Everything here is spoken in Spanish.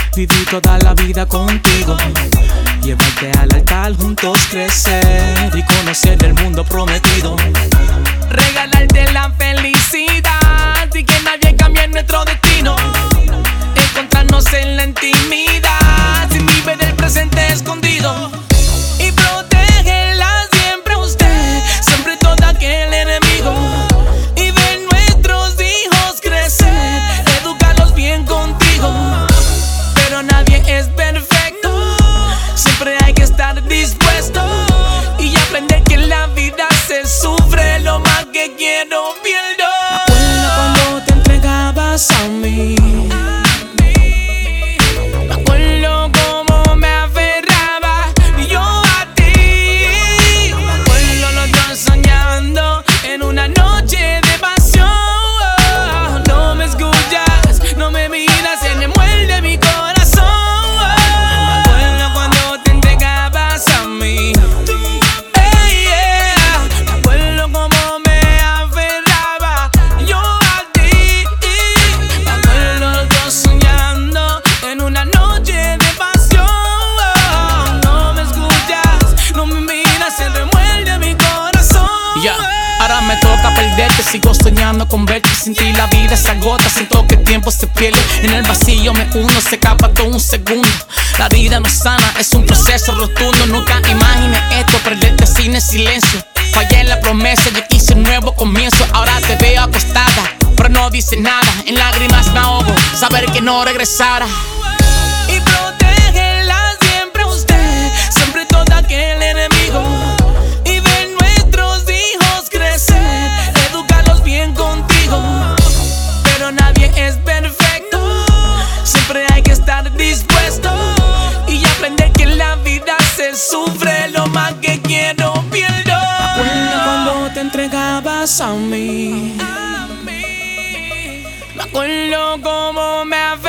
Viví toda la vida contigo, llevarte al altar, juntos crecer y conocer el mundo prometido. Regalarte la felicidad y que nadie cambie nuestro destino. Encontrarnos en la intimidad sin vivir el presente escondido. Y protégela siempre usted, siempre todo aquel enemigo. Y ver nuestros hijos crecer, educarlos bien contigo. Pero nadie es perfecto, siempre hay que estar dispuesto y aprender que en la vida se sufre. Lo más que quiero pierdo. Me acuerdo cuando te entregabas a mí. Me acuerdo cómo me aferraba yo a ti. Me acuerdo los dos soñando en una noche de pasión. No me escuchas, no me miras, se me muerde mi corazón. Me acuerdo cuando te entregabas a mí. Hey, yeah. Me acuerdo cómo me aferraba yo a ti. Me acuerdo los dos soñando en una noche de pasión. No me escuchas, no me miras, se remuerde mi corazón. Ya, ahora me toca perderte, sigo soñando con verte. Sin ti la vida se agota, siento que el tiempo se pierde. En el vacío me uno, se escapa todo un segundo. La vida no es sana, es un proceso rotundo. Nunca imaginé esto, perderte sin el silencio. Fallé en la promesa, yo quise un nuevo comienzo. Ahora te veo acostada, pero no dices nada. En lágrimas me ahogo, saber que no regresara. Y protégela siempre usted, siempre todo aquel enemigo. Y ver nuestros hijos crecer, educarlos bien contigo. Pero nadie es perfecto, siempre hay que estar dispuesto y aprender que en la vida se sufre. Lo más que quiero pierdo. Me acuerdo cuando te entregabas a mí. Me acuerdo cómo me